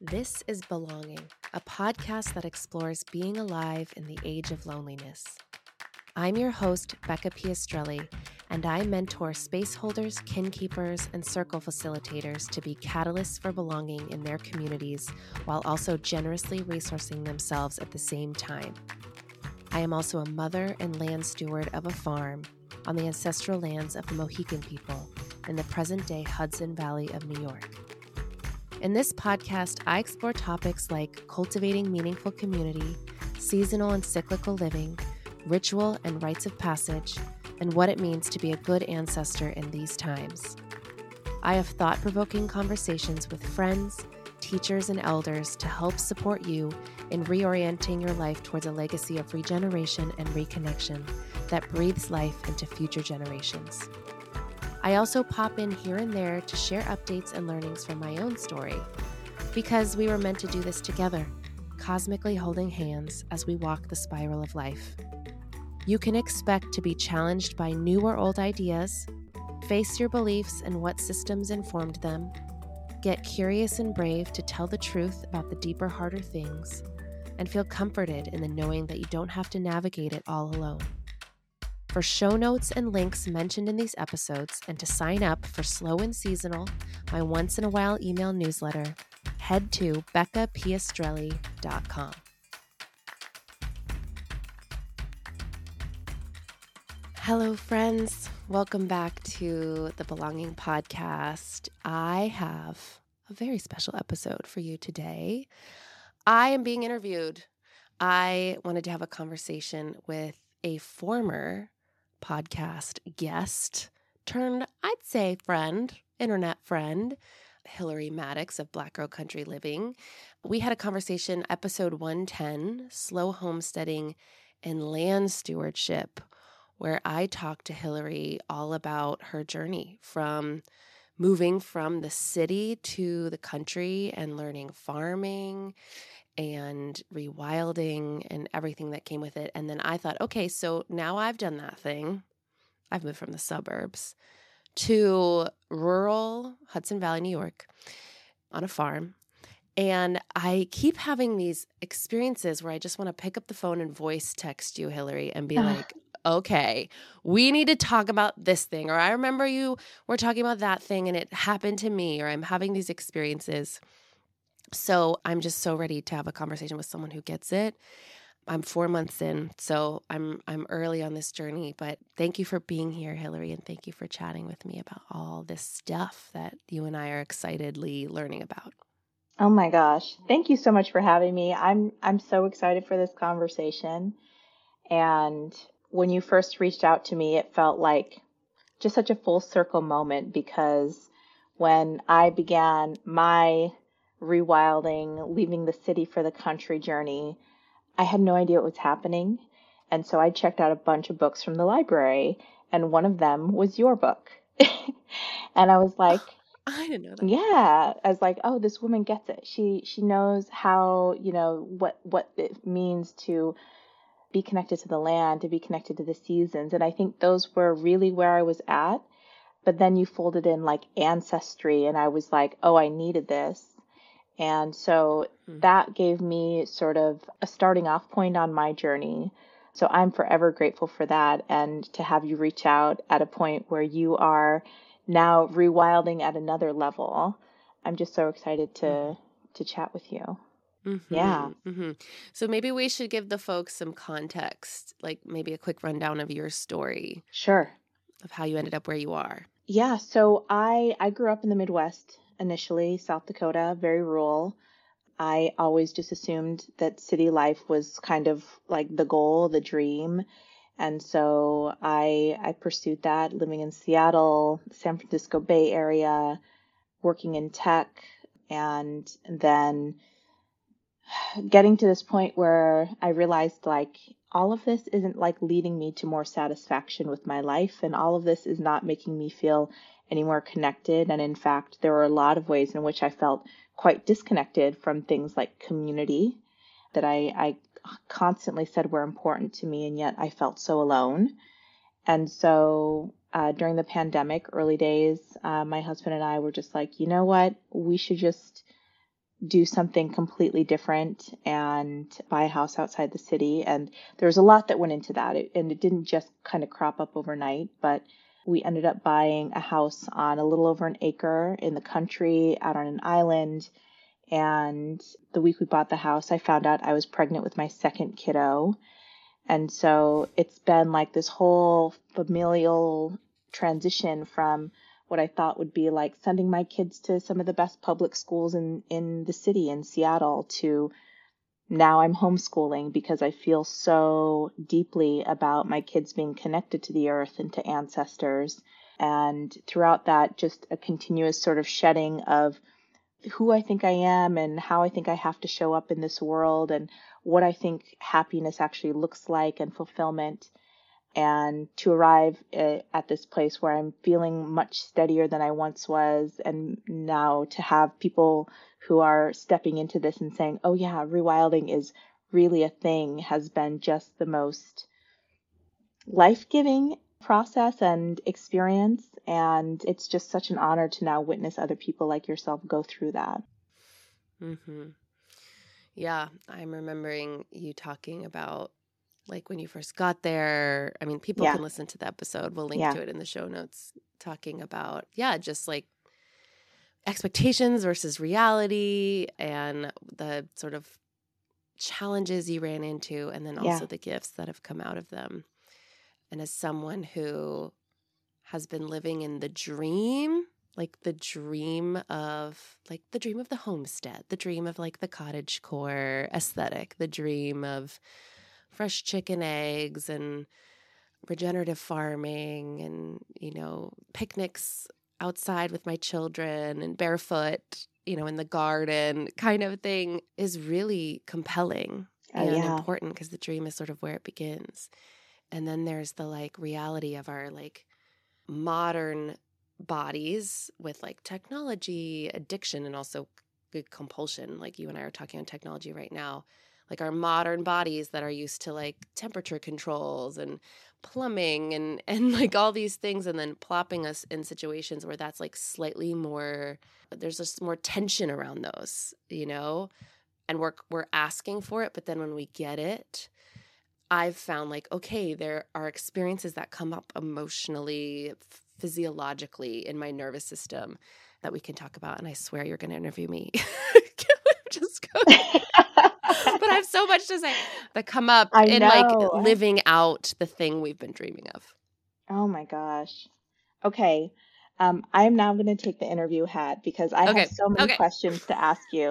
This is Belonging, a podcast that explores being alive in the age of loneliness. I'm your host, Becca Piastrelli, and I mentor space holders, kin keepers, and circle facilitators to be catalysts for belonging in their communities while also generously resourcing themselves at the same time. I am also a mother and land steward of a farm on the ancestral lands of the Mohican people in the present-day Hudson Valley of New York. In this podcast, I explore topics like cultivating meaningful community, seasonal and cyclical living, ritual and rites of passage, and what it means to be a good ancestor in these times. I have thought-provoking conversations with friends, teachers, and elders to help support you in reorienting your life towards a legacy of regeneration and reconnection that breathes life into future generations. I also pop in here and there to share updates and learnings from my own story, because we were meant to do this together, cosmically holding hands as we walk the spiral of life. You can expect to be challenged by new or old ideas, face your beliefs and what systems informed them, get curious and brave to tell the truth about the deeper, harder things, and feel comforted in the knowing that you don't have to navigate it all alone. For show notes and links mentioned in these episodes, and to sign up for Slow and Seasonal, my once-in-a-while email newsletter, head to beccapiastrelli.com. Hello, friends. Welcome back to the Belonging Podcast. I have a very special episode for you today. I am being interviewed. I wanted to have a conversation with a former podcast guest turned, I'd say, friend, internet friend, Hillary Maddox of Black Girl Country Living. We had a conversation, episode 110, Slow Homesteading and Land Stewardship, where I talked to Hillary all about her journey from moving from the city to the country and learning farming and rewilding and everything that came with it. And then I thought, okay, so now I've done that thing. I've moved from the suburbs to rural Hudson Valley, New York, on a farm. And I keep having these experiences where I just want to pick up the phone and voice text you, Hillary, and be like, okay, we need to talk about this thing. Or I remember you were talking about that thing and it happened to me, or I'm having these experiences. So I'm just so ready to have a conversation with someone who gets it. I'm 4 months in, so I'm early on this journey. But thank you for being here, Hillary, and thank you for chatting with me about all this stuff that you and I are excitedly learning about. Oh my gosh. Thank you so much for having me. I'm so excited for this conversation. And when you first reached out to me, it felt like just such a full circle moment, because when I began my rewilding, leaving the city for the country journey, I had no idea what was happening. And so I checked out a bunch of books from the library, and one of them was your book. And I was like, I didn't know that. yeah, I was like, oh, this woman gets it. She knows how, what it means to be connected to the land, to be connected to the seasons. And I think those were really where I was at. But then you folded in like ancestry, and I was like, oh, I needed this. And so that gave me sort of a starting off point on my journey. So I'm forever grateful for that, and to have you reach out at a point where you are now rewilding at another level. I'm just so excited to chat with you. Yeah. So maybe we should give the folks some context, like maybe a quick rundown of your story. Sure. Of how you ended up where you are. Yeah. So I grew up in the Midwest initially, South Dakota, very rural. I always just assumed that city life was kind of like the goal, the dream. And so I pursued that, living in Seattle, San Francisco Bay Area, working in tech, and then getting to this point where I realized like all of this isn't like leading me to more satisfaction with my life, and all of this is not making me feel any more connected. And in fact, there were a lot of ways in which I felt quite disconnected from things like community that I constantly said were important to me, and yet I felt so alone. And so during the pandemic, early days, my husband and I were just like, you know what, we should just do something completely different and buy a house outside the city. And there was a lot that went into that. And it didn't just kind of crop up overnight, but we ended up buying a house on a little over an acre in the country out on an island. And the week we bought the house, I found out I was pregnant with my second kiddo. And so it's been like this whole familial transition from what I thought would be like sending my kids to some of the best public schools in the city in Seattle to now I'm homeschooling because I feel so deeply about my kids being connected to the earth and to ancestors. And throughout that, just a continuous sort of shedding of who I think I am and how I think I have to show up in this world and what I think happiness actually looks like and fulfillment. And to arrive at this place where I'm feeling much steadier than I once was. And now to have people who are stepping into this and saying, oh yeah, rewilding is really a thing has been just the most life-giving process and experience. And it's just such an honor to now witness other people like yourself go through that. Mm-hmm. Yeah, I'm remembering you talking about like when you first got there. I mean, people can listen to the episode. We'll link to it in the show notes, talking about, just like expectations versus reality and the sort of challenges you ran into, and then also the gifts that have come out of them. And as someone who has been living in the dream, like the dream of the homestead, the dream of like the cottagecore aesthetic, the dream of fresh chicken eggs and regenerative farming and, picnics outside with my children and barefoot, in the garden kind of thing is really compelling and important because the dream is sort of where it begins. And then there's the like reality of our like modern bodies with like technology, addiction, and also good compulsion. Like you and I are talking on technology right now, like our modern bodies that are used to like temperature controls and plumbing and like all these things, and then plopping us in situations where that's like slightly more, there's just more tension around those, and we're asking for it. But then when we get it, I've found like, okay, there are experiences that come up emotionally, physiologically in my nervous system that we can talk about. And I swear you're going to interview me. Just go. But I have so much to say that come up in like living out the thing we've been dreaming of. Oh my gosh. Okay. I'm now going to take the interview hat because I have so many questions to ask you.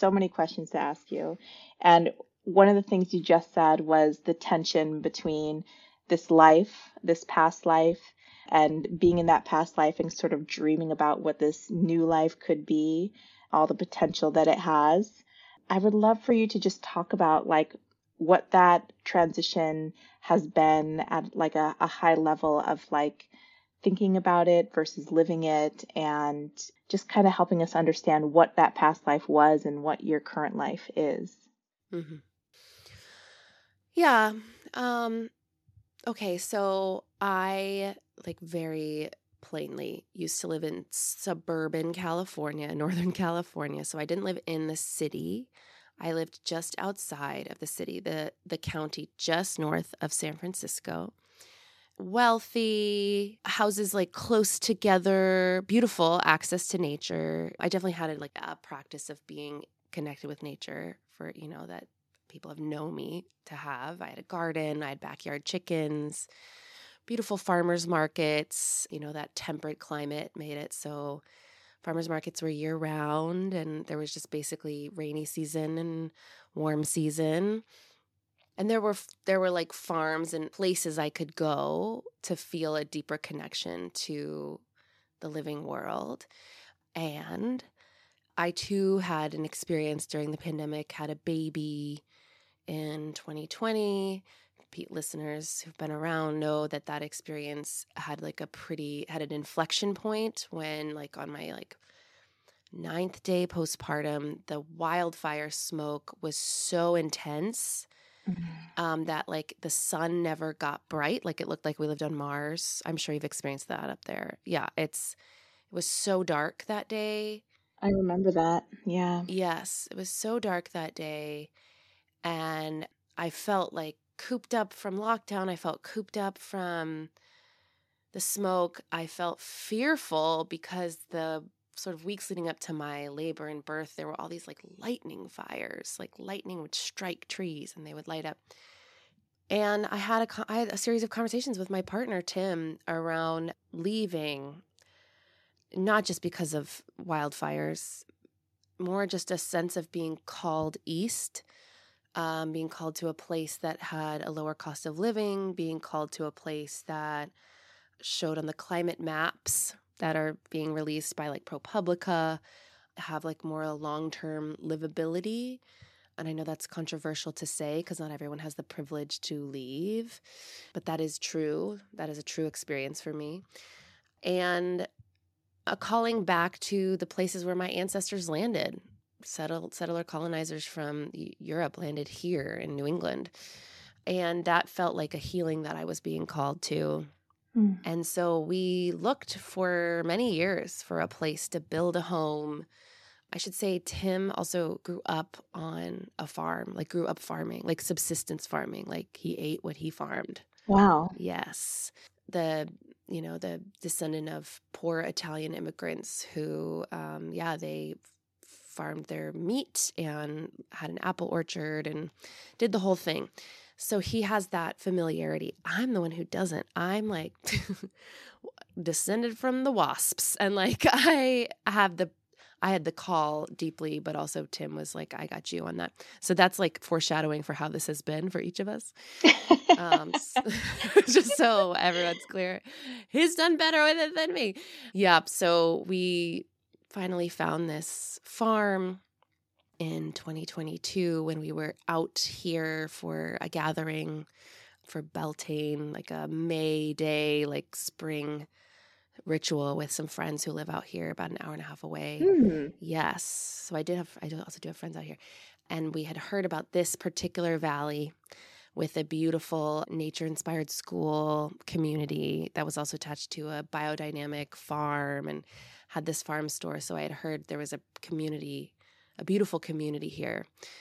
And one of the things you just said was the tension between this life, this past life, and being in that past life and sort of dreaming about what this new life could be, all the potential that it has. I would love for you to just talk about like what that transition has been at like a high level of like thinking about it versus living it, and just kind of helping us understand what that past life was and what your current life is. Mm-hmm. Yeah. Okay. So I like very plainly used to live in suburban California, Northern California. So I didn't live in the city. I lived just outside of the city, the county just north of San Francisco. Wealthy, houses like close together, beautiful, access to nature. I definitely had a practice of being connected with nature for, that people have known me to have. I had a garden, I had backyard chickens, beautiful farmers markets. That temperate climate made it so farmers markets were year round, and there was just basically rainy season and warm season. And there were like farms and places I could go to feel a deeper connection to the living world. And I too had an experience during the pandemic, had a baby in 2020. Listeners who've been around know that experience had had an inflection point when like on my like 9th day postpartum, the wildfire smoke was so intense that like the sun never got bright. Like it looked like we lived on Mars. I'm sure you've experienced that up there. Yeah, it was so dark that day. I remember that. Yeah. Yes, it was so dark that day. And I felt like cooped up from lockdown. I felt cooped up from the smoke. I felt fearful because the sort of weeks leading up to my labor and birth, there were all these like lightning fires, like lightning would strike trees and they would light up. And I had a series of conversations with my partner, Tim, around leaving, not just because of wildfires, more just a sense of being called east, being called to a place that had a lower cost of living, being called to a place that showed on the climate maps that are being released by like ProPublica, have like more long-term livability. And I know that's controversial to say because not everyone has the privilege to leave, but that is true. That is a true experience for me. And a calling back to the places where my ancestors landed. Settler colonizers from Europe landed here in New England. And that felt like a healing that I was being called to. Mm. And so we looked for many years for a place to build a home. I should say Tim also grew up on a farm, like grew up farming, like subsistence farming, like he ate what he farmed. Wow. Yes. The descendant of poor Italian immigrants who, they farmed their meat and had an apple orchard and did the whole thing. So he has that familiarity. I'm the one who doesn't. I'm like descended from the wasps. And like I had the call deeply, but also Tim was like, I got you on that. So that's like foreshadowing for how this has been for each of us. Just so everyone's clear, he's done better with it than me. Yep. So we finally found this farm in 2022 when we were out here for a gathering for Beltane, like a May Day, like spring ritual with some friends who live out here about an hour and a half away. Yes. So I also do have friends out here. And we had heard about this particular valley with a beautiful nature-inspired school community that was also attached to a biodynamic farm and had this farm store. So I had heard there was a beautiful community here.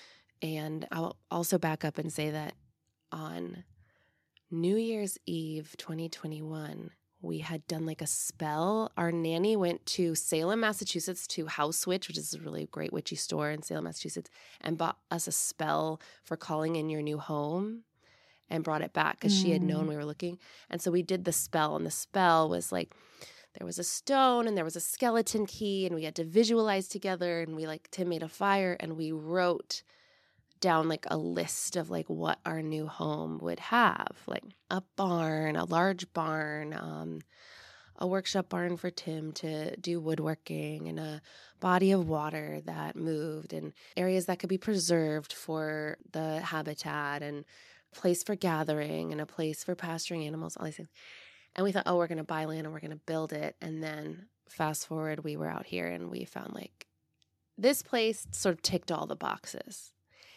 And I'll also back up and say that on New Year's Eve 2021, we had done like a spell. Our nanny went to Salem, Massachusetts to House Witch, which is a really great witchy store in Salem, Massachusetts, and bought us a spell for calling in your new home and brought it back because she had known we were looking. And so we did the spell, and the spell was like, there was a stone and there was a skeleton key, and we had to visualize together, and Tim made a fire, and we wrote down like a list of like what our new home would have, like a barn, a large barn, a workshop barn for Tim to do woodworking, and a body of water that moved, and areas that could be preserved for the habitat, and a place for gathering, and a place for pasturing animals, all these things. And we thought, we're going to buy land and we're going to build it. And then fast forward, we were out here and we found like this place sort of ticked all the boxes.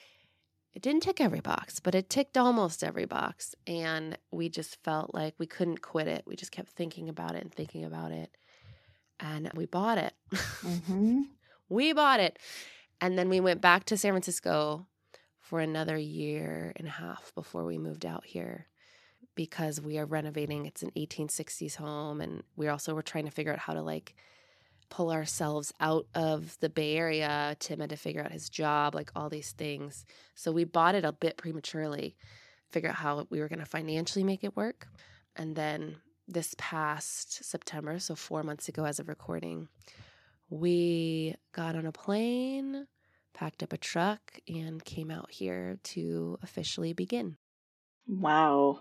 It didn't tick every box, but it ticked almost every box. And we just felt like we couldn't quit it. We just kept thinking about it and thinking about it. And we bought it. Mm-hmm. We bought it. And then we went back to San Francisco for another year and a half before we moved out here, because we are renovating. It's an 1860s home. And we also were trying to figure out how to like pull ourselves out of the Bay Area. Tim had to figure out his job, like all these things. So we bought it a bit prematurely, figure out how we were going to financially make it work. And then this past September, so 4 months ago as of recording, we got on a plane, packed up a truck, and came out here to officially begin. Wow.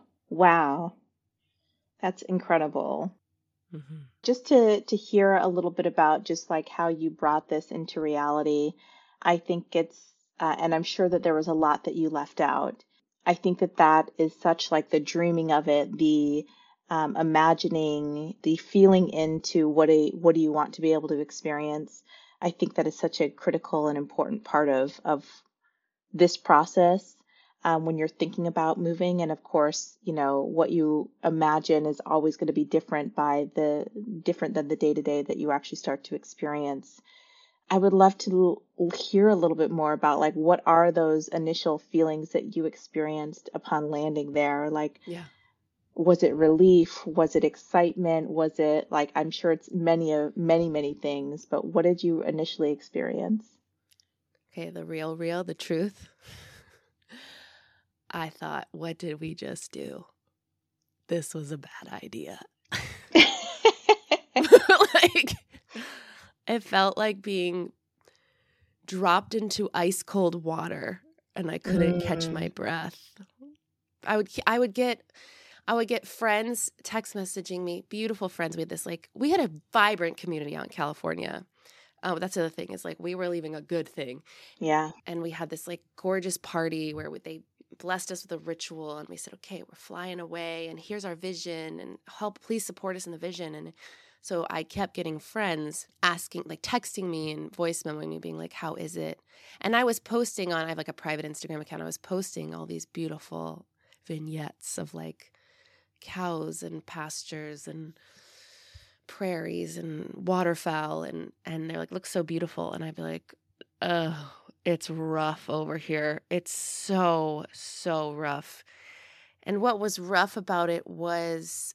That's incredible. Mm-hmm. Just to hear a little bit about just like how you brought this into reality, I think it's, and I'm sure that there was a lot that you left out. I think that is such like the dreaming of it, the imagining, the feeling into what do you want to be able to experience. I think that is such a critical and important part of this process. When you're thinking about moving. And of course, what you imagine is always going to be different than the day-to-day that you actually start to experience. I would love to hear a little bit more about like what are those initial feelings that you experienced upon landing there? Like, Yeah. was it relief? Was it excitement? Was it like, I'm sure it's many things, but what did you initially experience? Okay, the real, the truth. I thought, what did we just do? This was a bad idea. Like, it felt like being dropped into ice cold water and I couldn't catch my breath. I would get friends text messaging me, beautiful friends. We had a vibrant community out in California. That's the other thing is like we were leaving a good thing. Yeah. And we had this like gorgeous party where they blessed us with a ritual and we said, okay, we're flying away and here's our vision and please support us in the vision. And so I kept getting friends asking, like texting me and voice memoing me being like, how is it? And I was posting I have like a private Instagram account. I was posting all these beautiful vignettes of like cows and pastures and prairies and waterfowl and they're like, looks so beautiful. And I'd be like, oh, it's rough over here. It's so rough. And what was rough about it was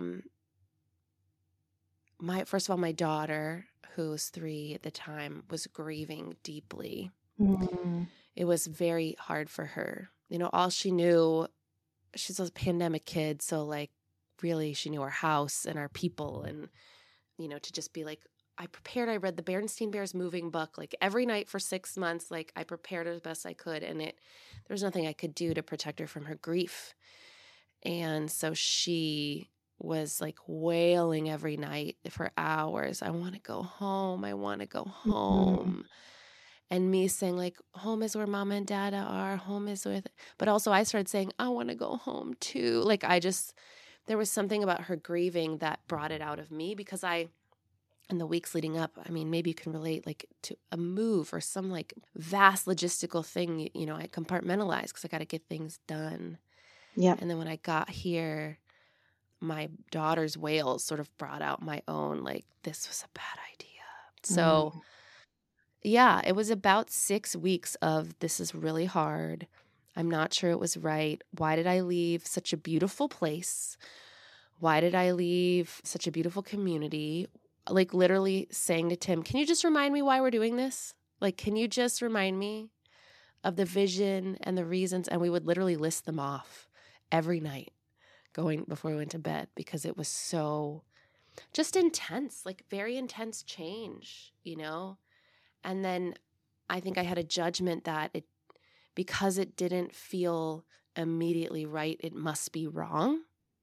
first of all, my daughter, who was 3 at the time, was grieving deeply. Mm. It was very hard for her. You know, all she knew, she's a pandemic kid, so like really she knew our house and our people and, you know, to just be like, I read the Berenstain Bears moving book like every night for 6 months. Like I prepared as best I could and there was nothing I could do to protect her from her grief. And so she was like wailing every night for hours. I want to go home. I want to go home. And me saying like, home is where mama and dada are. Home is with, but also I started saying, I want to go home too. Like there was something about her grieving that brought it out of me because in the weeks leading up, I mean, maybe you can relate like to a move or some like vast logistical thing, you know, I compartmentalized because I got to get things done. Yeah. And then when I got here, my daughter's wails sort of brought out my own, like, this was a bad idea. So, yeah, it was about 6 weeks of this is really hard. I'm not sure it was right. Why did I leave such a beautiful place? Why did I leave such a beautiful community? Like literally saying to Tim, can you just remind me why we're doing this? Like, can you just remind me of the vision and the reasons? And we would literally list them off every night going before we went to bed because it was so just intense, like very intense change, you know? And then I think I had a judgment that because it didn't feel immediately right, it must be wrong.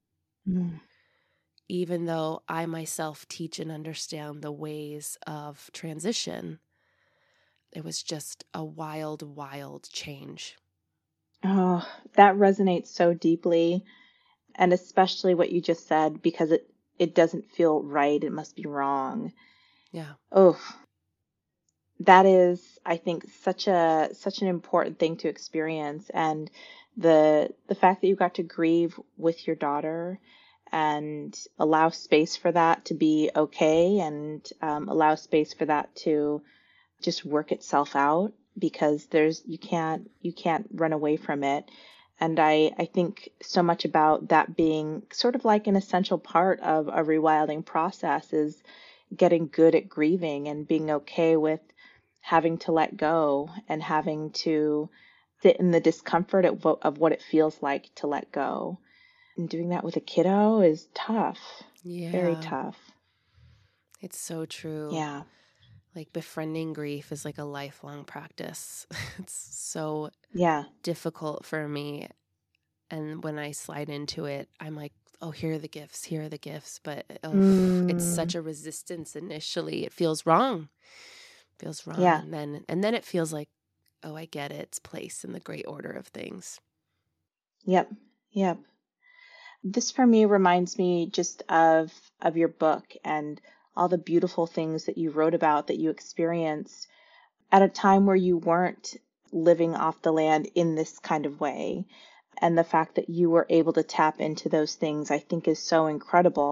Even though I myself teach and understand the ways of transition, it was just a wild, wild change. Oh, that resonates so deeply. And especially what you just said, because it doesn't feel right. It must be wrong. Yeah. Oh, that is, I think, such an important thing to experience. And the fact that you got to grieve with your daughter and allow space for that to be okay and allow space for that to just work itself out because you can't run away from it. And I think so much about that being sort of like an essential part of a rewilding process is getting good at grieving and being okay with having to let go and having to sit in the discomfort of what it feels like to let go. And doing that with a kiddo is tough. Yeah. Very tough. It's so true. Yeah. Like befriending grief is like a lifelong practice. It's so difficult for me. And when I slide into it, I'm like, oh, here are the gifts. But it's such a resistance initially. It feels wrong. Yeah. And then it feels like, oh, I get its place in the great order of things. Yep. This for me reminds me just of your book and all the beautiful things that you wrote about that you experienced at a time where you weren't living off the land in this kind of way. And the fact that you were able to tap into those things, I think, is so incredible.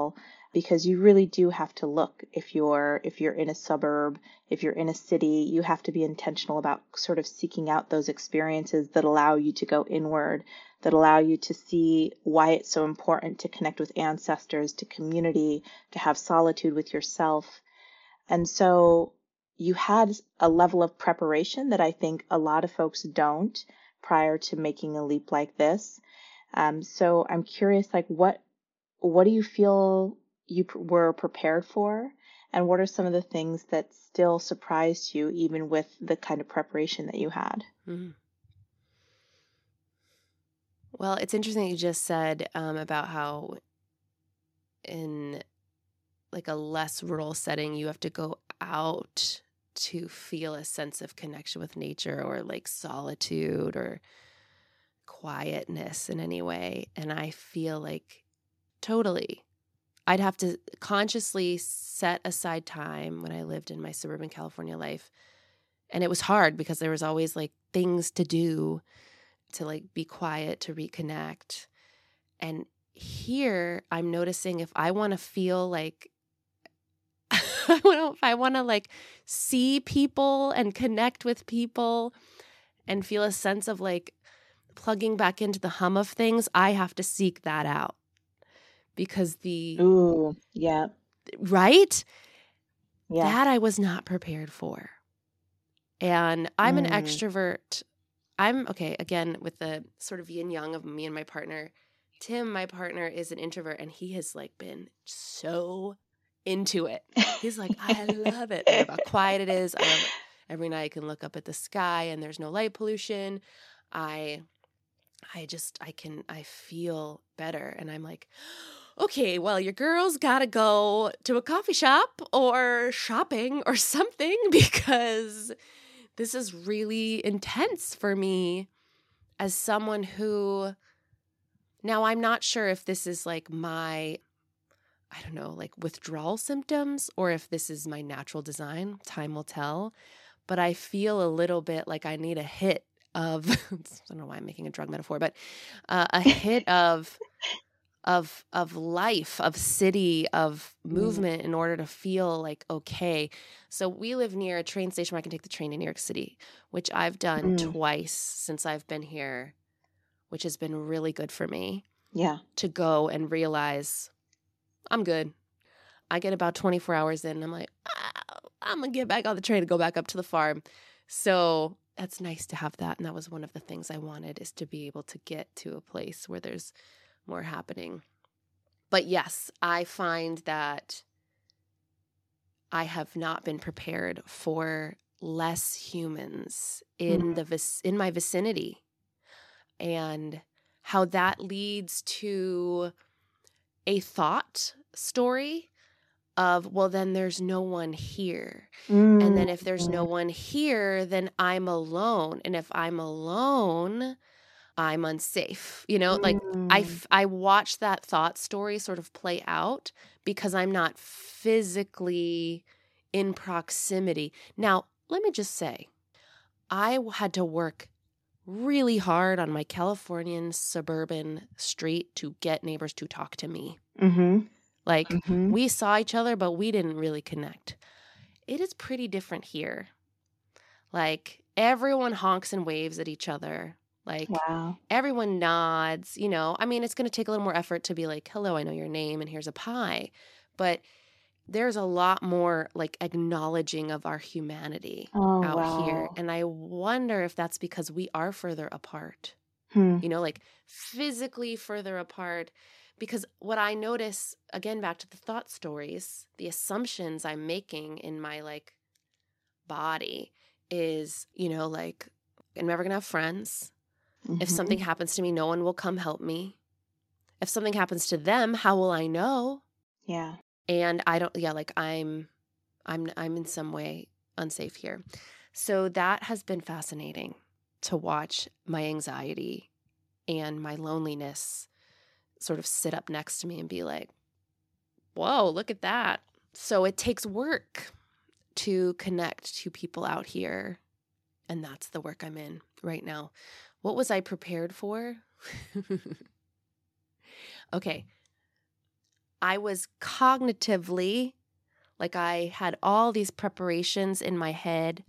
because you really do have to look. If you're in a suburb, if you're in a city, you have to be intentional about sort of seeking out those experiences that allow you to go inward, that allow you to see why it's so important to connect with ancestors, to community, to have solitude with yourself. And so you had a level of preparation that I think a lot of folks don't prior to making a leap like this. So I'm curious, like, what do you feel you were prepared for? And what are some of the things that still surprised you, even with the kind of preparation that you had? Mhm. Well, it's interesting that you just said about how in like a less rural setting, you have to go out to feel a sense of connection with nature or like solitude or quietness in any way. And I feel like totally, I'd have to consciously set aside time when I lived in my suburban California life. And it was hard because there was always like things to do, to like be quiet, to reconnect. And here I'm noticing if I want to feel like if I want to like see people and connect with people and feel a sense of like plugging back into the hum of things, I have to seek that out because Ooh, yeah, right? yeah. That I was not prepared for. And I'm an Mm, extrovert. I'm okay, again, with the sort of yin yang of me and my partner. Tim, my partner, is an introvert and he has like been so into it. He's like, I love it. I love how quiet it is. I love it. Every night I can look up at the sky and there's no light pollution. I I feel better. And I'm like, okay, well, your girl's got to go to a coffee shop or shopping or something because this is really intense for me as someone who, now I'm not sure if this is like my, I don't know, like withdrawal symptoms or if this is my natural design. Time will tell. But I feel a little bit like I need a hit of, I don't know why I'm making a drug metaphor, but a hit of life, of city, of mm, movement in order to feel like okay. So we live near a train station where I can take the train to New York City, which I've done mm, twice since I've been here, which has been really good for me yeah. to go and realize I'm good. I get about 24 hours in and I'm like, I'm going to get back on the train and go back up to the farm. So that's nice to have that. And that was one of the things I wanted, is to be able to get to a place where there's more happening. But yes, I find that I have not been prepared for less humans in Mm, in my vicinity, and how that leads to a thought story of, well, then there's no one here. And mm, then if there's no one here, then I'm alone. And if I'm alone, I'm unsafe. You know, like mm. I watch that thought story sort of play out because I'm not physically in proximity. Now, let me just say, I had to work really hard on my Californian suburban street to get neighbors to talk to me. Mhm, Like, mhm. we saw each other, but we didn't really connect. It is pretty different here. Like, everyone honks and waves at each other. Like, Wow. everyone nods, you know. I mean, it's going to take a little more effort to be like, hello, I know your name, and here's a pie. But there's a lot more like acknowledging of our humanity Oh, out here. wow. And I wonder if that's because we are further apart, Hmm. you know, like physically further apart. Because what I notice, again, back to the thought stories, the assumptions I'm making in my like body is, you know, like, I'm never going to have friends. If something Mhm. happens to me, no one will come help me. If something happens to them, how will I know? Yeah. And I don't, yeah, like I'm in some way unsafe here. So that has been fascinating to watch my anxiety and my loneliness sort of sit up next to me and be like, whoa, look at that. So it takes work to connect to people out here. And that's the work I'm in right now. What was I prepared for? Okay. I was cognitively, like I had all these preparations in my head.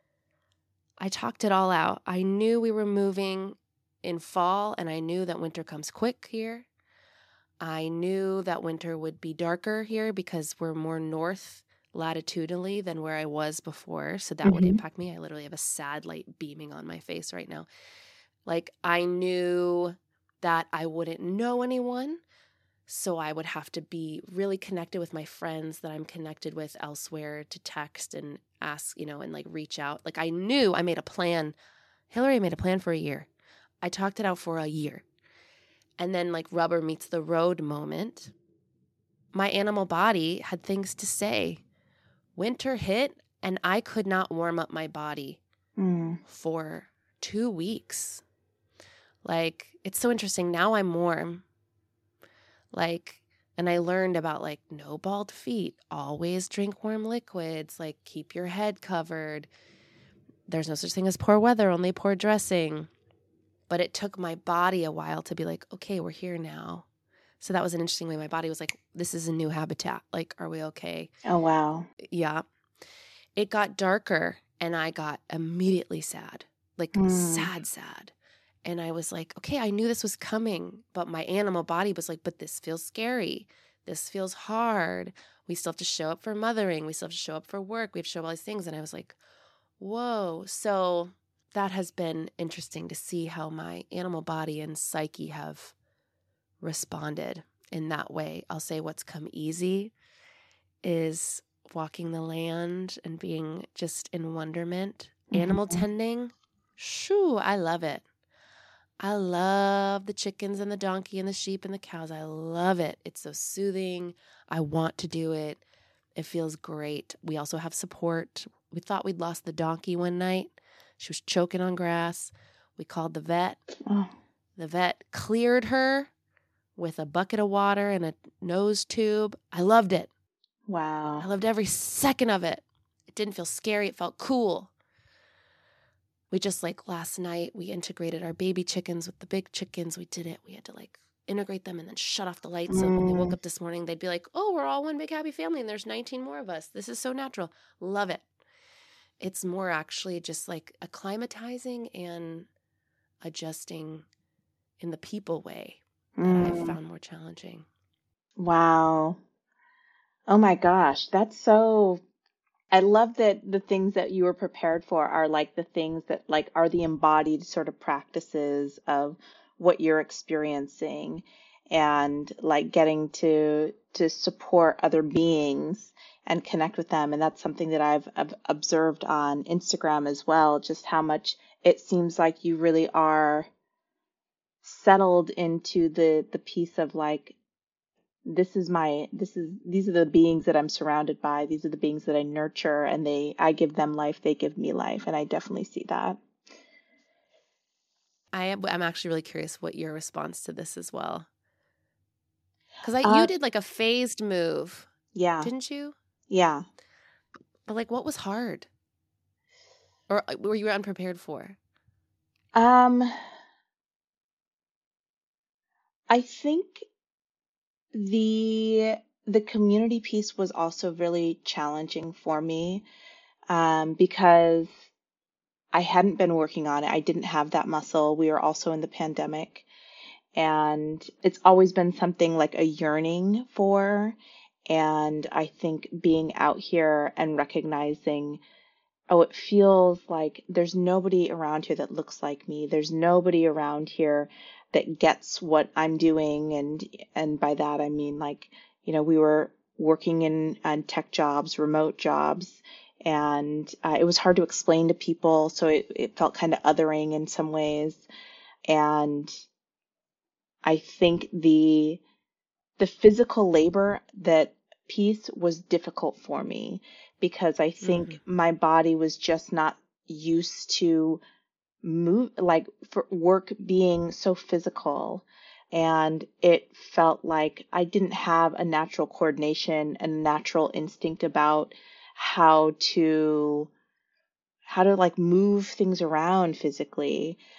I talked it all out. I knew we were moving in fall, and I knew that winter comes quick here. I knew that winter would be darker here because we're more north latitudinally than where I was before. So that would Mm-hmm. impact me. I literally have a sad light beaming on my face right now. Like, I knew that I wouldn't know anyone. So I would have to be really connected with my friends that I'm connected with elsewhere to text and ask, and like reach out. Like, I knew I made a plan. Hillary made a plan for a year. I talked it out for a year. And then, like, rubber meets the road moment, my animal body had things to say. Winter hit, and I could not warm up my body for 2 weeks. Like, it's so interesting. Now I'm warm. Like, and I learned about, like, no bald feet, always drink warm liquids, like, keep your head covered. There's no such thing as poor weather, only poor dressing. But it took my body a while to be like, okay, we're here now. So that was an interesting way. My body was like, this is a new habitat. Like, are we okay? Oh, wow. Yeah. It got darker and I got immediately sad, like sad. And I was like, okay, I knew this was coming, but my animal body was like, but this feels scary. This feels hard. We still have to show up for mothering. We still have to show up for work. We have to show up all these things. And I was like, whoa. So that has been interesting to see how my animal body and psyche have responded in that way. I'll say what's come easy is walking the land and being just in wonderment. Animal tending, shoo, I love it. I love the chickens and the donkey and the sheep and the cows. I love it. It's so soothing. I want to do it. It feels great. We also have support. We thought we'd lost the donkey one night. She was choking on grass. We called the vet. Oh. The vet cleared her with a bucket of water and a nose tube. I loved it. Wow. I loved every second of it. It didn't feel scary. It felt cool. We just, like, last night, we integrated our baby chickens with the big chickens. We did it. We had to, like, integrate them and then shut off the lights. So when they woke up this morning, they'd be like, oh, we're all one big happy family and there's 19 more of us. This is so natural. Love it. It's more actually just like acclimatizing and adjusting in the people way that I've found more challenging. Wow. Oh my gosh, that's so, I love that the things that you were prepared for are like the things that like are the embodied sort of practices of what you're experiencing and like getting to support other beings and connect with them. And that's something that I've observed on Instagram as well, just how much it seems like you really are settled into the piece of like, these are the beings that I'm surrounded by. These are the beings that I nurture, and I give them life, they give me life. And I definitely see that. I'm actually really curious what your response to this as well. Because you did like a phased move. Yeah. Didn't you? Yeah. But like, what was hard? Or were you unprepared for? I think the community piece was also really challenging for me, because I hadn't been working on it. I didn't have that muscle. We were also in the pandemic, and it's always been something like a yearning for. And I think being out here and recognizing, oh, it feels like there's nobody around here that looks like me. There's nobody around here that gets what I'm doing. And by that, I mean, like, we were working on tech jobs, remote jobs, and it was hard to explain to people. So it felt kind of othering in some ways. And I think the physical labor, that piece was difficult for me because I think my body was just not used to move, like for work being so physical. And it felt like I didn't have a natural coordination and natural instinct about how to like move things around physically.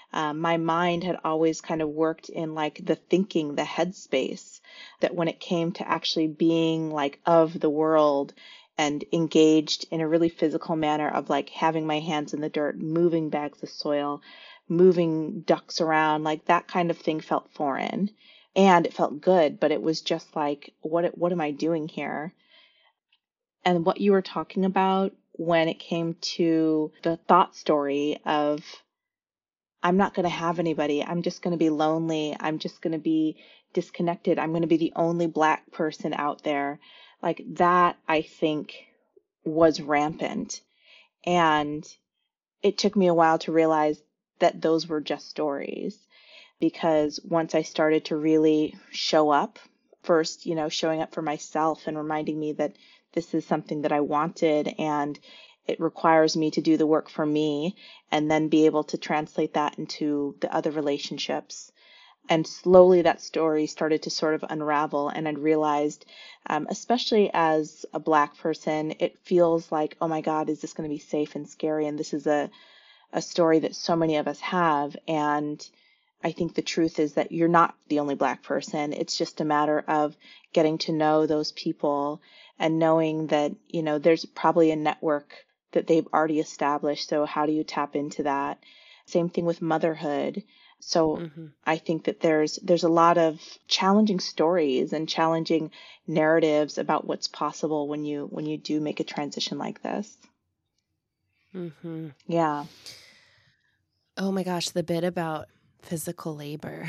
My mind had always kind of worked in like the thinking, the headspace, that when it came to actually being like of the world and engaged in a really physical manner of like having my hands in the dirt, moving bags of soil, moving ducks around, like that kind of thing felt foreign. And it felt good, but it was just like, what am I doing here? And what you were talking about when it came to the thought story of, I'm not going to have anybody. I'm just going to be lonely. I'm just going to be disconnected. I'm going to be the only Black person out there. Like that, I think, was rampant. And it took me a while to realize that those were just stories. Because once I started to really show up, first, showing up for myself and reminding me that this is something that I wanted and it requires me to do the work for me, and then be able to translate that into the other relationships. And slowly that story started to sort of unravel. And I realized, especially as a Black person, it feels like, oh my God, is this going to be safe and scary? And this is a story that so many of us have. And I think the truth is that you're not the only Black person. It's just a matter of getting to know those people and knowing that, there's probably a network that they've already established. So how do you tap into that? Same thing with motherhood. So I think that there's a lot of challenging stories and challenging narratives about what's possible when you do make a transition like this. Yeah. Oh my gosh, the bit about physical labor.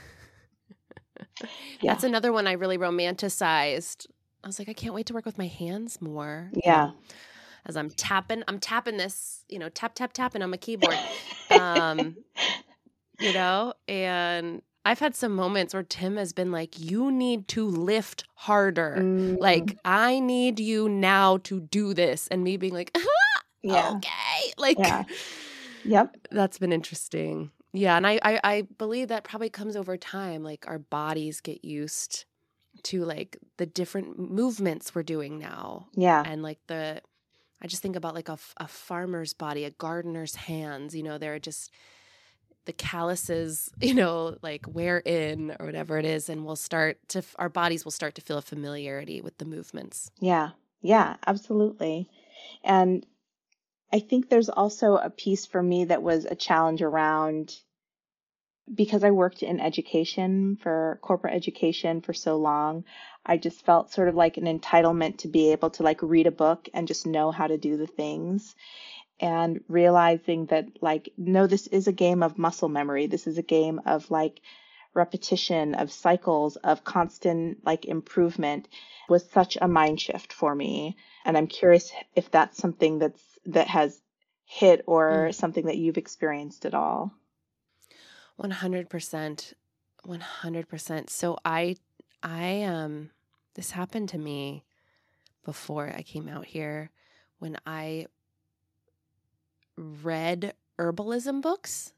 Yeah. That's another one I really romanticized. I was like, I can't wait to work with my hands more. Yeah. As I'm tapping this, tapping on my keyboard. And I've had some moments where Tim has been like, you need to lift harder. Like, I need you now to do this. And me being like, yeah. Okay. Like, yeah. Yep. That's been interesting. Yeah. And I believe that probably comes over time. Like, our bodies get used to like the different movements we're doing now. Yeah. And like I just think about like a farmer's body, a gardener's hands, they're just the calluses, like wear in or whatever it is. And our bodies will start to feel a familiarity with the movements. Yeah. Yeah, absolutely. And I think there's also a piece for me that was a challenge around, because I worked in education, for corporate education for so long, I just felt sort of like an entitlement to be able to like read a book and just know how to do the things. And realizing that like, no, this is a game of muscle memory. This is a game of like repetition, of cycles, of constant like improvement, was such a mind shift for me. And I'm curious if that's something that has hit or something that you've experienced at all. 100%. 100%. So I this happened to me before I came out here when I read herbalism books.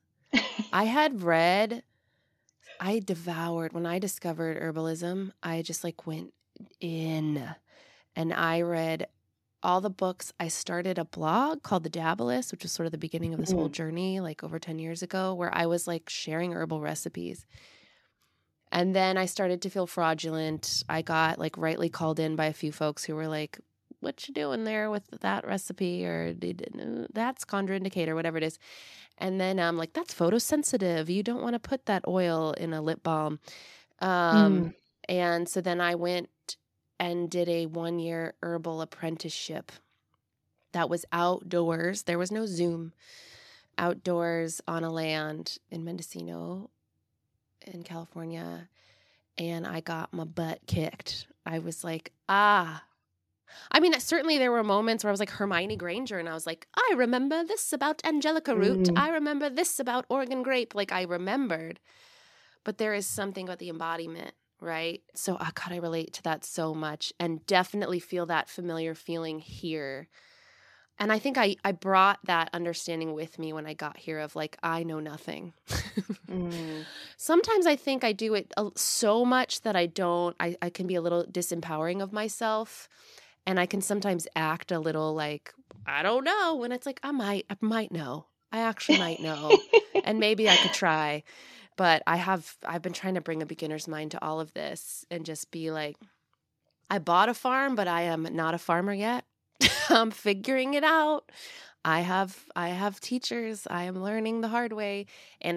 I devoured, when I discovered herbalism, I just like went in and I read all the books. I started a blog called The Dabbalist, which was sort of the beginning of this whole journey, like over 10 years ago, where I was like sharing herbal recipes. And then I started to feel fraudulent. I got like rightly called in by a few folks who were like, what you doing there with that recipe? Or that's contraindicated or whatever it is. And then I'm like, that's photosensitive. You don't want to put that oil in a lip balm. And so then I went and did a 1-year herbal apprenticeship that was outdoors. There was no Zoom. Outdoors on a land in Mendocino in California. And I got my butt kicked. I was like, I mean, certainly there were moments where I was like Hermione Granger and I was like, I remember this about Angelica root. I remember this about Oregon grape. Like I remembered. But there is something about the embodiment, right? So, God, I relate to that so much and definitely feel that familiar feeling here. And I think I brought that understanding with me when I got here of like, I know nothing. Sometimes I think I do it so much that I can be a little disempowering of myself. And I can sometimes act a little like, I don't know, when it's like, I might know. I actually might know, and maybe I could try. But I've been trying to bring a beginner's mind to all of this and just be like, I bought a farm, but I am not a farmer yet. I'm figuring it out. I have teachers. I am learning the hard way. And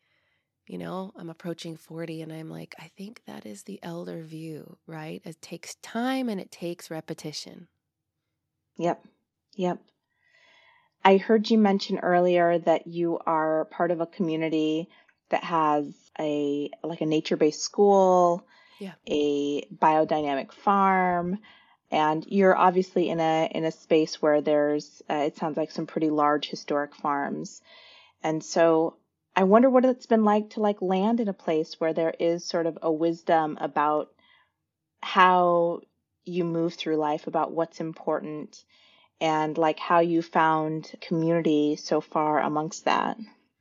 I'm approaching 40 and I'm like, I think that is the elder view, right? It takes time and it takes repetition. Yep. Yep. I heard you mention earlier that you are part of a community that has a nature-based school, Yeah. a biodynamic farm, and you're obviously in a space where there's it sounds like some pretty large historic farms. And so I wonder what it's been like to like land in a place where there is sort of a wisdom about how you move through life, about what's important, and like how you found community so far amongst that.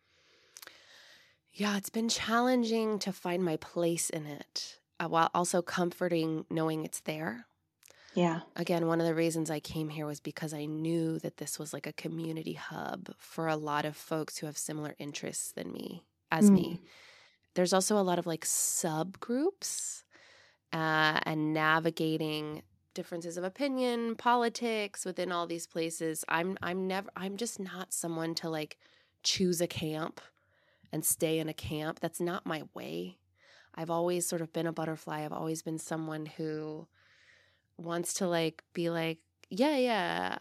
Yeah, it's been challenging to find my place in it, while also comforting knowing it's there. Yeah. Again, one of the reasons I came here was because I knew that this was like a community hub for a lot of folks who have similar interests than me, as Mm. me. There's also a lot of like subgroups, and navigating differences of opinion, politics within all these places. I'm just not someone to like choose a camp and stay in a camp. That's not my way. I've always sort of been a butterfly. I've always been someone who wants to like be like, yeah,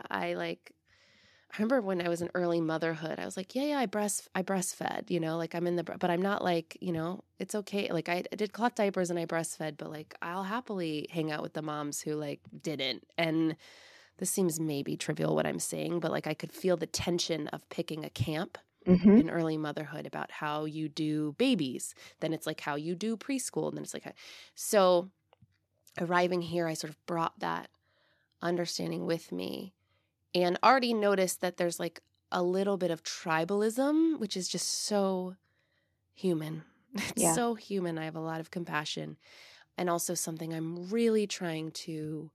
I remember when I was in early motherhood, I was like, yeah, I breastfed, like I'm in but I'm not like, it's okay. Like I did cloth diapers and I breastfed, but like I'll happily hang out with the moms who like didn't. And this seems maybe trivial what I'm saying, but like I could feel the tension of picking a camp Mm-hmm. in early motherhood about how you do babies. Then it's like how you do preschool. And then it's like, so arriving here, I sort of brought that understanding with me and already noticed that there's like a little bit of tribalism, which is just so human. It's Yeah. so human. I have a lot of compassion and also something I'm really trying to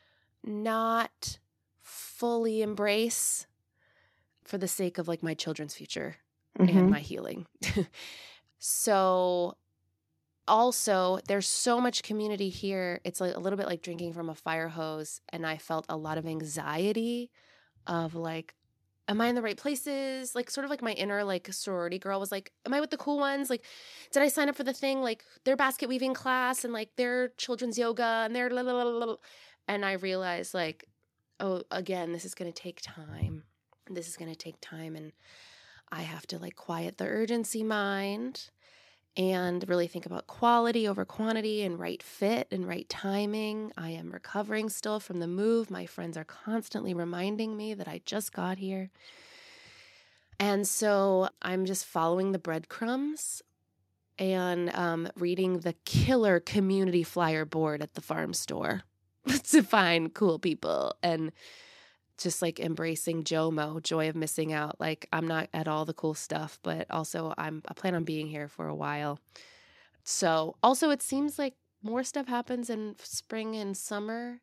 not fully embrace for the sake of like my children's future and Mm-hmm. my healing. So also, there's so much community here. It's like a little bit like drinking from a fire hose. And I felt a lot of anxiety of like, am I in the right places? Like sort of like my inner like sorority girl was like, am I with the cool ones? Like, did I sign up for the thing? Like their basket weaving class and like their children's yoga and their la la la la. And I realized like, oh, again, this is going to take time. This is going to take time. And I have to like quiet the urgency mind and really think about quality over quantity and right fit and right timing. I am recovering still from the move. My friends are constantly reminding me that I just got here. And so I'm just following the breadcrumbs and reading the killer community flyer board at the farm store to find cool people and just like embracing JOMO, joy of missing out. Like I'm not at all the cool stuff, but also I plan on being here for a while. So also it seems like more stuff happens in spring and summer.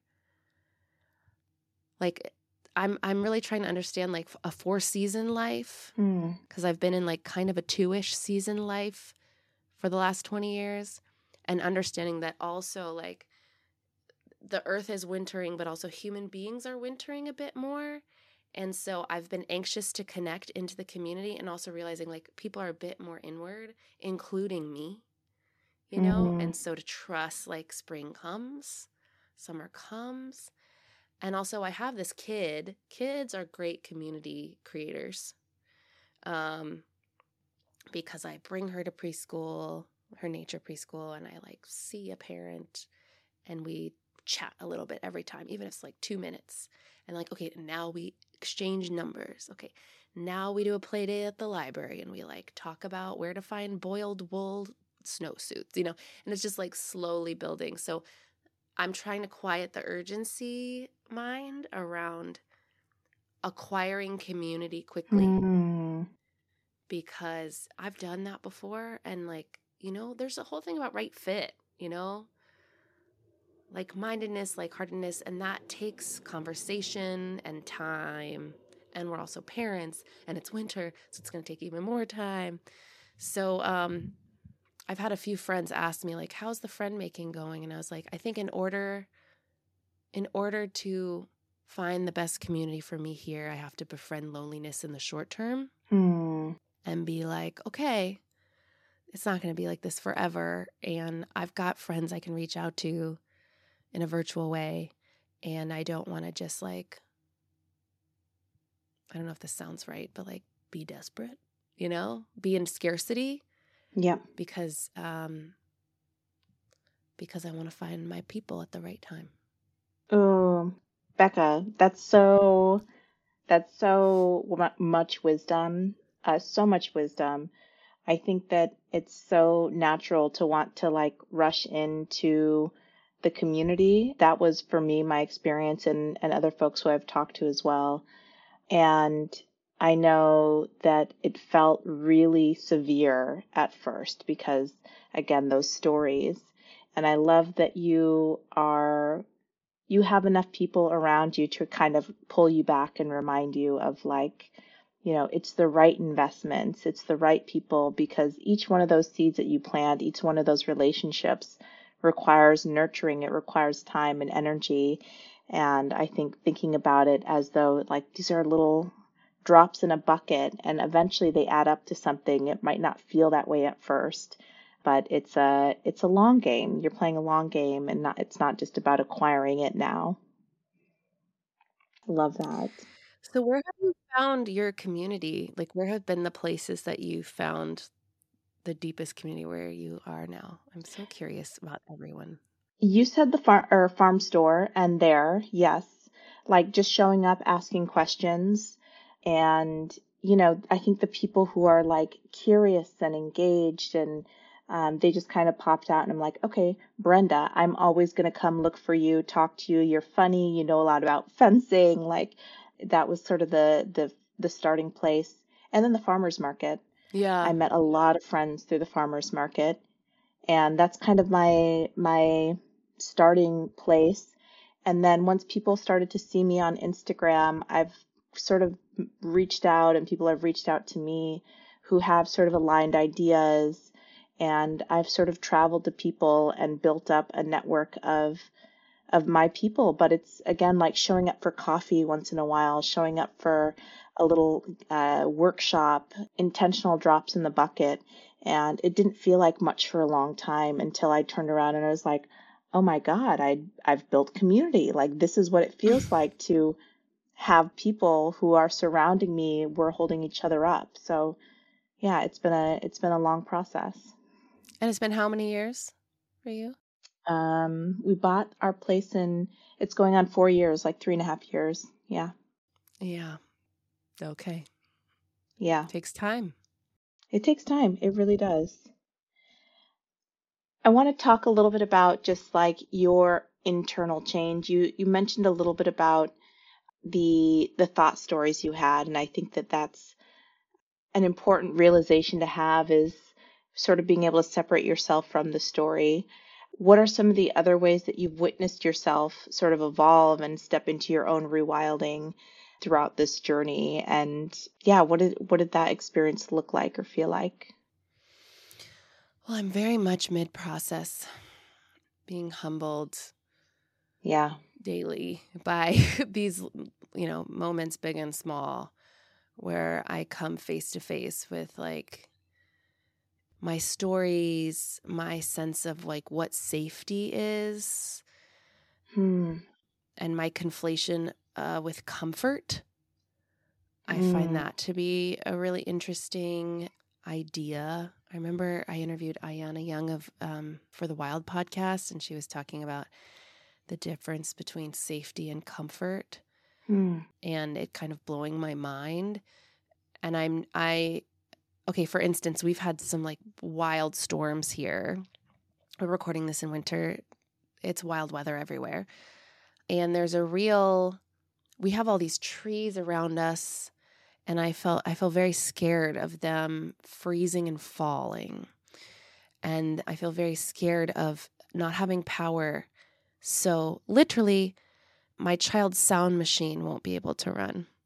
Like I'm really trying to understand like a 4-season life Mm. because I've been in like kind of a 2-ish season life for the last 20 years and understanding that also like the earth is wintering, but also human beings are wintering a bit more. And so I've been anxious to connect into the community and also realizing like people are a bit more inward, including me, Mm. and so to trust like spring comes, summer comes. And also I have this kid. Kids are great community creators because I bring her to preschool, her nature preschool, and I like see a parent and we chat a little bit every time, even if it's like 2 minutes. And like, okay, now we exchange numbers. Okay, now we do a play day at the library and we like talk about where to find boiled wool snowsuits, and it's just like slowly building. So I'm trying to quiet the urgency mind around acquiring community quickly Mm. because I've done that before. And like, there's a whole thing about right fit, like mindedness, like heartedness, and that takes conversation and time and we're also parents, and it's winter, so it's going to take even more time. So I've had a few friends ask me, like, how's the friend making going? And I was like, I think in order to find the best community for me here, I have to befriend loneliness in the short term and be like, okay, it's not going to be like this forever. And I've got friends I can reach out to in a virtual way. And I don't want to just like, I don't know if this sounds right, but like be desperate, be in scarcity. Yeah. Because I want to find my people at the right time. Oh, Becca, that's so much wisdom, so much wisdom. I think that it's so natural to want to like rush into the community. That was for me, my experience and other folks who I've talked to as well. And I know that it felt really severe at first because, again, those stories. And I love that you have enough people around you to kind of pull you back and remind you of like, it's the right investments, it's the right people, because each one of those seeds that you plant, each one of those relationships requires nurturing. It requires time and energy. And I think thinking about it as though like these are little drops in a bucket and eventually they add up to something. It might not feel that way at first, but it's a long game. You're playing a long game and it's not just about acquiring it now. I love that. So where have you found your community? Like where have been the places that you found the deepest community where you are now? I'm so curious about everyone. You said the farm store, and there, yes, like just showing up, asking questions, and I think the people who are like curious and engaged, and they just kind of popped out, and I'm like, okay, Brenda, I'm always gonna come look for you, talk to you. You're funny, you know a lot about fencing. Like that was sort of the starting place, and then the farmers market. Yeah, I met a lot of friends through the farmers market. And that's kind of my starting place. And then once people started to see me on Instagram, I've sort of reached out and people have reached out to me who have sort of aligned ideas. And I've sort of traveled to people and built up a network of my people. But it's again like showing up for coffee once in a while, showing up for a little workshop, intentional drops in the bucket. And it didn't feel like much for a long time until I turned around and I was like, oh my God, I've built community. Like this is what it feels like to have people who are surrounding me. We're holding each other up. So yeah, it's been a long process. And it's been how many years for you? We bought our place it's going on 4 years, like 3.5 years. Yeah. Yeah. Okay. Yeah. It takes time. It takes time. It really does. I want to talk a little bit about just like your internal change. You mentioned a little bit about the thought stories you had, and I think that that's an important realization to have, is sort of being able to separate yourself from the story. What are some of the other ways that you've witnessed yourself sort of evolve and step into your own rewilding throughout this journey? And yeah, what did that experience look like or feel like? Well, I'm very much mid-process, being humbled daily by these, moments big and small, where I come face to face with like my stories, my sense of like what safety is, and my conflation with comfort. I find that to be a really interesting idea. I remember I interviewed Ayana Young of for the Wild podcast, and she was talking about the difference between safety and comfort, and it kind of blowing my mind. And okay, for instance, we've had some like wild storms here. We're recording this in winter. It's wild weather everywhere. And we have all these trees around us, and I feel very scared of them freezing and falling. And I feel very scared of not having power. So literally, my child's sound machine won't be able to run.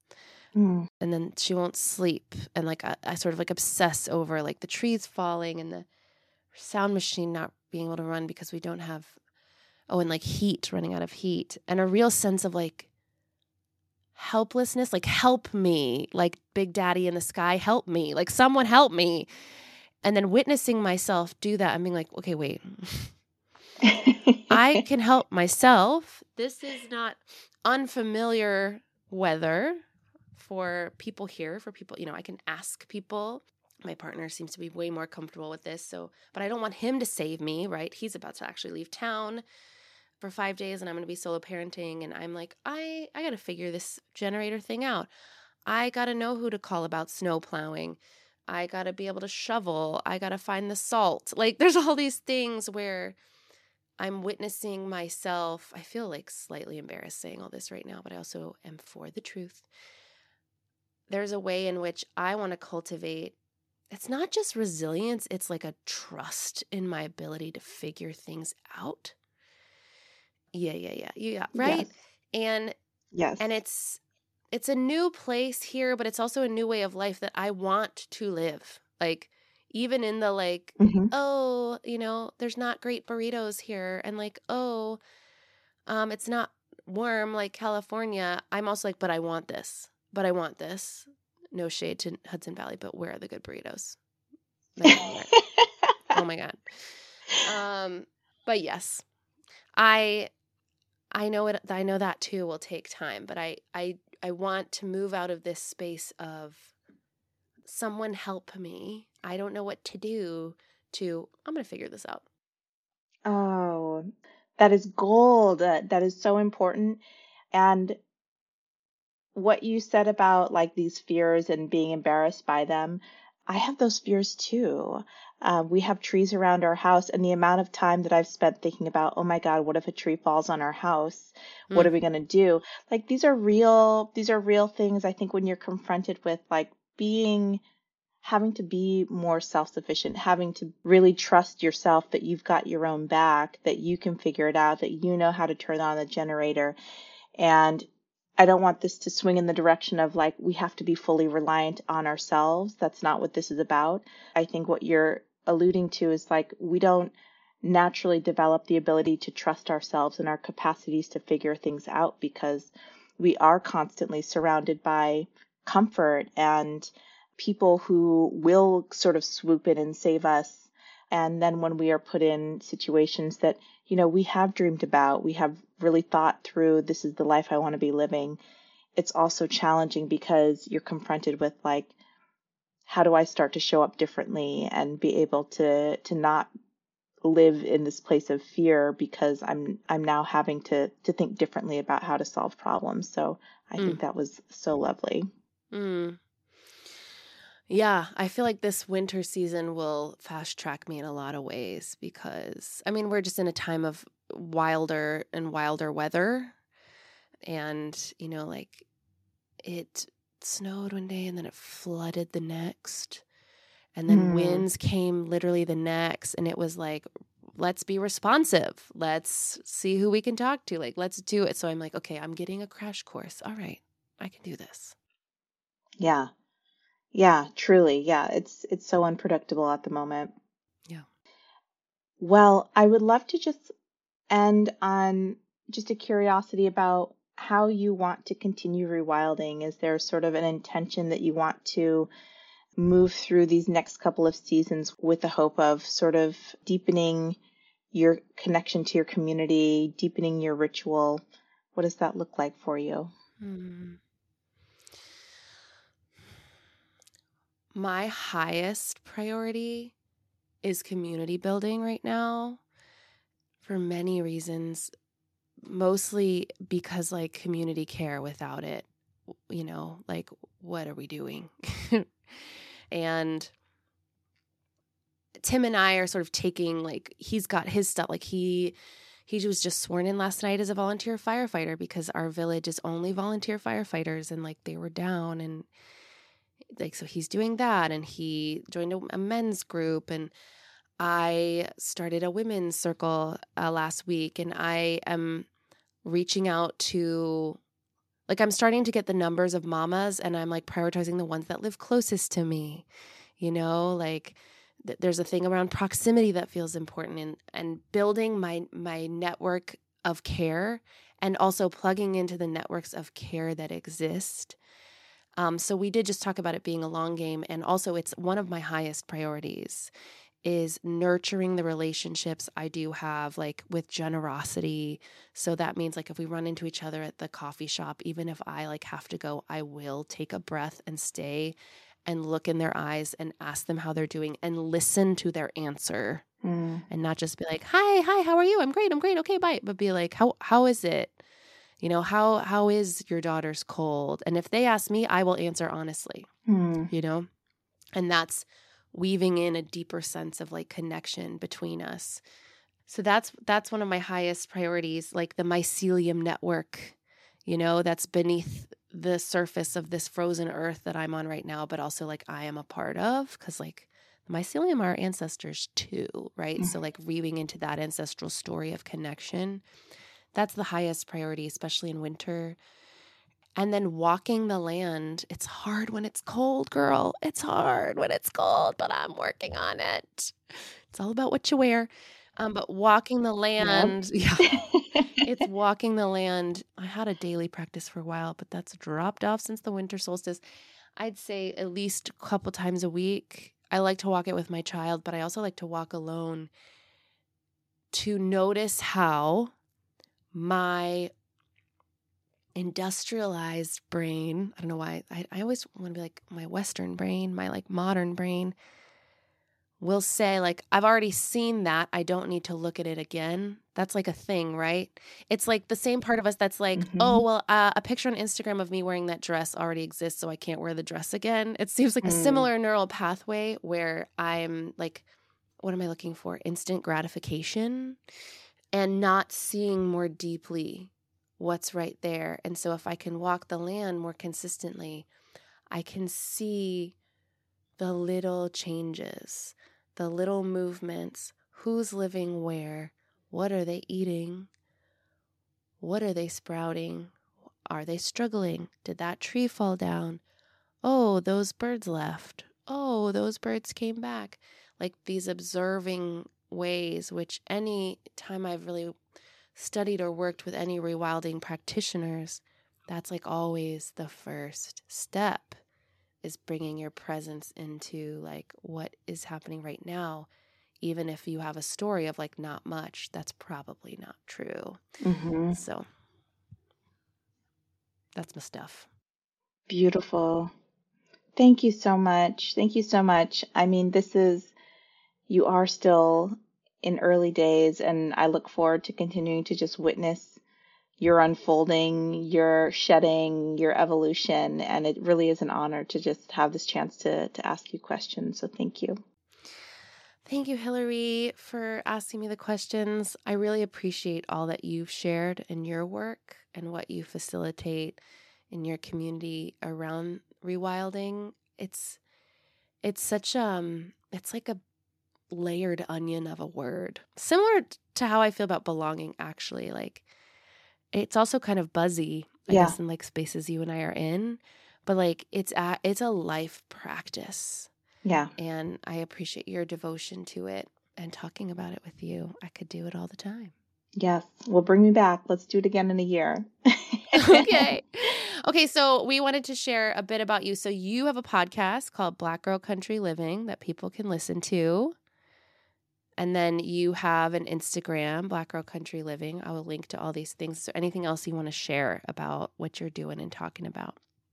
Mm. And then she won't sleep. And like I sort of like obsess over like the trees falling and the sound machine not being able to run because we don't have, and like heat, running out of heat. And a real sense of like helplessness, like help me, like Big Daddy in the sky, help me, like someone help me. And then witnessing myself do that and being like, okay, wait, I can help myself. This is not unfamiliar weather for people here, for people, I can ask people. My partner seems to be way more comfortable with this. But I don't want him to save me, right? He's about to actually leave town for 5 days and I'm going to be solo parenting. And I'm like, I got to figure this generator thing out. I got to know who to call about snow plowing. I got to be able to shovel. I got to find the salt. Like there's all these things where I'm witnessing myself. I feel like slightly embarrassed saying all this right now, but I also am for the truth. There's a way in which I want to cultivate. It's not just resilience. It's like a trust in my ability to figure things out. Yeah. Right. Yes. And Yes. it's a new place here, but it's also a new way of life that I want to live. Like even in the like, Mm-hmm. there's not great burritos here. And like, it's not warm like California. I'm also like, but I want this. No shade to Hudson Valley, but where are the good burritos? Like, oh my God. But yes, I know it. I know that too will take time, but I want to move out of this space of someone help me. I don't know what to do I'm going to figure this out. Oh, that is gold. That is so important. And what you said about like these fears and being embarrassed by them, I have those fears too. We have trees around our house, and the amount of time that I've spent thinking about, oh my God, what if a tree falls on our house? What are we going to do? Like these are real things. I think when you're confronted with like having to be more self-sufficient, having to really trust yourself that you've got your own back, that you can figure it out, that you know how to turn on the generator. And I don't want this to swing in the direction of like we have to be fully reliant on ourselves. That's not what this is about. I think what you're alluding to is like we don't naturally develop the ability to trust ourselves and our capacities to figure things out because we are constantly surrounded by comfort and people who will sort of swoop in and save us. And then when we are put in situations that, we have dreamed about, we have really thought through, this is the life I want to be living, it's also challenging because you're confronted with like, how do I start to show up differently and be able to not live in this place of fear because I'm now having to think differently about how to solve problems. So I think that was so lovely. Yeah, I feel like this winter season will fast track me in a lot of ways because, we're just in a time of wilder and wilder weather. And, like it snowed one day and then it flooded the next. And then winds came literally the next. And it was like, let's be responsive. Let's see who we can talk to. Like, let's do it. So I'm like, okay, I'm getting a crash course. All right, I can do this. Yeah. Yeah, truly. Yeah, it's so unpredictable at the moment. Yeah. Well, I would love to just end on just a curiosity about how you want to continue rewilding. Is there sort of an intention that you want to move through these next couple of seasons with the hope of sort of deepening your connection to your community, deepening your ritual? What does that look like for you? My highest priority is community building right now for many reasons, mostly because like community care without it, like what are we doing? And Tim and I are sort of taking like, he's got his stuff, like he was just sworn in last night as a volunteer firefighter because our village is only volunteer firefighters and like they were down and like, so he's doing that and he joined a men's group and I started a women's circle last week and I am reaching out to Like I'm starting to get the numbers of mamas and I'm like prioritizing the ones that live closest to me, like there's a thing around proximity that feels important and building my network of care and also plugging into the networks of care that exist. So we did just talk about it being a long game. And also it's one of my highest priorities is nurturing the relationships I do have, like with generosity. So that means like if we run into each other at the coffee shop, even if I like have to go, I will take a breath and stay and look in their eyes and ask them how they're doing and listen to their answer and not just be like, hi, how are you? I'm great. Okay, bye. But be like, how is it? How is your daughter's cold? And if they ask me, I will answer honestly, and that's weaving in a deeper sense of like connection between us. So that's one of my highest priorities, like the mycelium network, that's beneath the surface of this frozen earth that I'm on right now, but also like I am a part of, because like the mycelium are our ancestors too, right? So like weaving into that ancestral story of connection, that's the highest priority, especially in winter. And then walking the land, it's hard when it's cold, girl. It's hard when it's cold, but I'm working on it. It's all about what you wear. But walking the land, it's walking the land. I had a daily practice for a while, but that's dropped off since the winter solstice. I'd say at least a couple times a week. I like to walk it with my child, but I also like to walk alone to notice how my industrialized brain, I don't know why, I always want to be like my Western brain, my like modern brain will say like, I've already seen that. I don't need to look at it again. That's like a thing, right? It's like the same part of us that's like, oh, well, a picture on Instagram of me wearing that dress already exists, so I can't wear the dress again. It seems like a similar neural pathway where I'm like, what am I looking for? Instant gratification and not seeing more deeply what's right there. And so if I can walk the land more consistently, I can see the little changes, the little movements, who's living where, what are they eating, what are they sprouting, are they struggling, did that tree fall down, oh, those birds left, oh, those birds came back. Like these observing ways, which any time I've really studied or worked with any rewilding practitioners, that's like always the first step, is bringing your presence into like what is happening right now. Even if you have a story of like not much, that's probably not true. So that's my stuff. Beautiful. Thank you so much. Thank you so much. I mean, you are still in early days, and I look forward to continuing to just witness your unfolding, your shedding, your evolution. And it really is an honor to just have this chance to ask you questions. So thank you. Thank you, Hillary, for asking me the questions. I really appreciate all that you've shared in your work and what you facilitate in your community around rewilding. It's such it's like a layered onion of a word. Similar to how I feel about belonging, actually. Like it's also kind of buzzy, I guess, in like spaces you and I are in, but like it's a life practice. Yeah. And I appreciate your devotion to it and talking about it with you. I could do it all the time. Yes. Well, bring me back. Let's do it again in a year. Okay. So we wanted to share a bit about you. So you have a podcast called Black Girl Country Living that people can listen to. And then you have an Instagram, Black Girl Country Living. I will link to all these things. Is there anything else you want to share about what you're doing and talking about?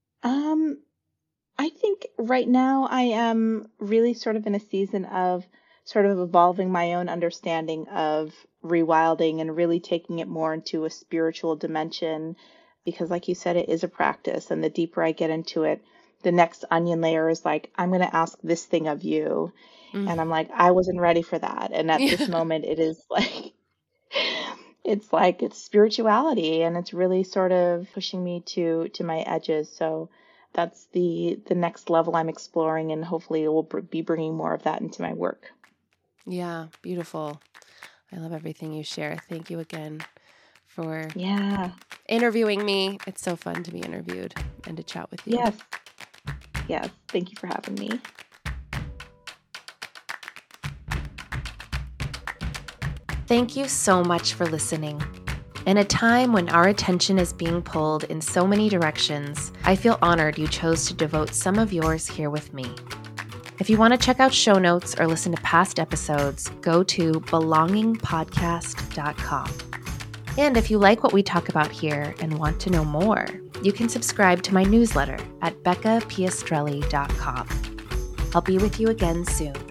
I think right now I am really sort of in a season of sort of evolving my own understanding of rewilding and really taking it more into a spiritual dimension, because like you said, it is a practice. And the deeper I get into it, the next onion layer is like, I'm going to ask this thing of you. And I'm like, I wasn't ready for that. And at this moment, it is like, it's spirituality, and it's really sort of pushing me to my edges. So that's the next level I'm exploring, and hopefully it will be bringing more of that into my work. Yeah, beautiful. I love everything you share. Thank you again for interviewing me. It's so fun to be interviewed and to chat with you. Yes. Yes. Thank you for having me. Thank you so much for listening. In a time when our attention is being pulled in so many directions, I feel honored you chose to devote some of yours here with me. If you want to check out show notes or listen to past episodes, go to belongingpodcast.com. And if you like what we talk about here and want to know more, you can subscribe to my newsletter at beccapiastrelli.com. I'll be with you again soon.